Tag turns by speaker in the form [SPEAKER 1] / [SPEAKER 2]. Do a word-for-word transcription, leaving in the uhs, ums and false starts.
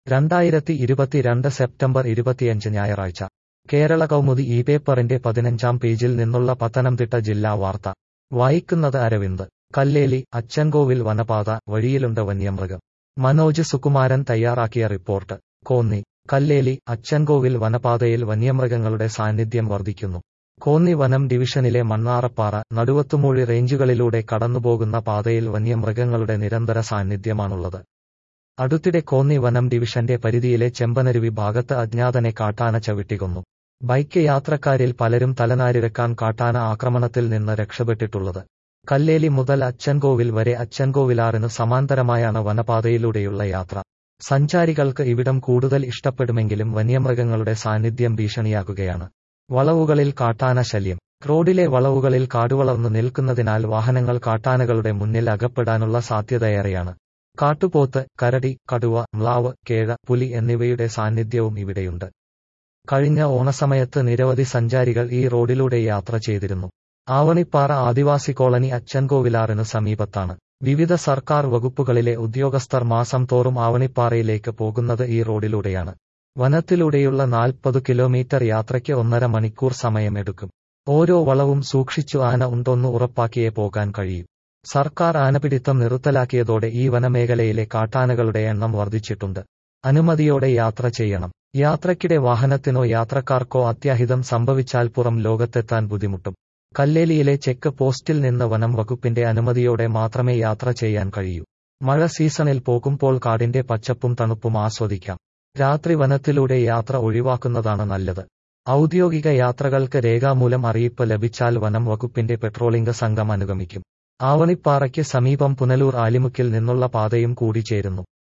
[SPEAKER 1] രണ്ടായിരത്തി ഇരുപത്തിരണ്ട് സെപ്റ്റംബർ ഇരുപത്തിയഞ്ച് ഞായറാഴ്ച കേരള കൗമുദി ഈ പേപ്പറിന്റെ പതിനഞ്ചാം പേജിൽ നിന്നുള്ള പത്തനംതിട്ട ജില്ലാ വാർത്ത വായിക്കുന്നത് അരവിന്ദ്. കല്ലേലി അച്ചൻകോവിൽ വനപാത വഴിയിലുണ്ട് വന്യമൃഗം. മനോജ് സുകുമാരൻ തയ്യാറാക്കിയ റിപ്പോർട്ട്. കോന്നി. കല്ലേലി അച്ചൻകോവിൽ വനപാതയിൽ വന്യമൃഗങ്ങളുടെ സാന്നിധ്യം വർദ്ധിക്കുന്നു. കോന്നി വനം ഡിവിഷനിലെ മണ്ണാറപ്പാറ, നടുവത്തുമൂഴി റേഞ്ചുകളിലൂടെ കടന്നുപോകുന്ന പാതയിൽ വന്യമൃഗങ്ങളുടെ നിരന്തര സാന്നിധ്യമാണുള്ളത്. അടുത്തിടെ കോന്നി വനം ഡിവിഷന്റെ പരിധിയിലെ ചെമ്പനരുവി ഭാഗത്ത് അജ്ഞാതനെ കാട്ടാന ചവിട്ടിക്കൊന്നു. ബൈക്ക് യാത്രക്കാരിൽ പലരും തലനാരിഴക്കാൻ കാട്ടാന ആക്രമണത്തിൽ നിന്ന് രക്ഷപ്പെട്ടിട്ടുള്ളത്. കല്ലേലി മുതൽ അച്ചൻകോവിൽ വരെ അച്ചൻകോവിലാറിനു സമാന്തരമായാണ് വനപാതയിലൂടെയുള്ള യാത്ര. സഞ്ചാരികൾക്ക് ഇവിടം കൂടുതൽ ഇഷ്ടപ്പെടുമെങ്കിലും വന്യമൃഗങ്ങളുടെ സാന്നിധ്യം ഭീഷണിയാകുകയാണ്. വളവുകളിൽ കാട്ടാന ശല്യം. റോഡിലെ വളവുകളിൽ കാടുവളർന്നു നിൽക്കുന്നതിനാൽ വാഹനങ്ങൾ കാട്ടാനകളുടെ മുന്നിൽ അകപ്പെടാനുള്ള സാധ്യതയേറെയാണ്. കാട്ടുപോത്ത്, കരടി, കടുവ, മ്ലാവ്, കേഴ, പുലി എന്നിവയുടെ സാന്നിധ്യവും ഇവിടെയുണ്ട്. കഴിഞ്ഞ ഓണസമയത്ത് നിരവധി സഞ്ചാരികൾ ഈ റോഡിലൂടെ യാത്ര ചെയ്തിരുന്നു. ആവണിപ്പാറ ആദിവാസി കോളനി അച്ചൻകോവിലാറിനു സമീപത്താണ്. വിവിധ സർക്കാർ വകുപ്പുകളിലെ ഉദ്യോഗസ്ഥർ മാസം തോറും ആവണിപ്പാറയിലേക്ക് പോകുന്നത് ഈ റോഡിലൂടെയാണ്. വനത്തിലൂടെയുള്ള നാൽപ്പത് കിലോമീറ്റർ യാത്രയ്ക്ക് ഒന്നര മണിക്കൂർ സമയമെടുക്കും. ഓരോ വളവും സൂക്ഷിച്ചു ആന ഉണ്ടോന്ന് ഉറപ്പാക്കിയേ പോകാൻ കഴിയൂ. സർക്കാർ ആനപിടിത്തം നിർത്തലാക്കിയതോടെ ഈ വനമേഖലയിലെ കാട്ടാനകളുടെ എണ്ണം വർദ്ധിച്ചിട്ടുണ്ട്. അനുമതിയോടെ യാത്ര ചെയ്യണം. യാത്രയ്ക്കിടെ വാഹനത്തിനോ യാത്രക്കാർക്കോ അത്യാഹിതം സംഭവിച്ചാൽ പുറം ലോകത്തെത്താൻ ബുദ്ധിമുട്ടും. കല്ലേലിയിലെ ചെക്ക് പോസ്റ്റിൽ നിന്ന് വനം വകുപ്പിന്റെ അനുമതിയോടെ മാത്രമേ യാത്ര ചെയ്യാൻ കഴിയൂ. മഴ സീസണിൽ പോകുമ്പോൾ കാടിന്റെ പച്ചപ്പും തണുപ്പും ആസ്വദിക്കാം. രാത്രി വനത്തിലൂടെ യാത്ര ഒഴിവാക്കുന്നതാണ് നല്ലത്. ഔദ്യോഗിക യാത്രകൾക്ക് രേഖാമൂലം അറിയിപ്പ് ലഭിച്ചാൽ വനം വകുപ്പിന്റെ പെട്രോളിംഗ് സംഘം അനുഗമിക്കും. ആവണിപ്പാറയ്ക്ക് സമീപം പുനലൂർ ആലിമുക്കിൽ നിന്നുള്ള പാതയും കൂടി ചേരുന്നു.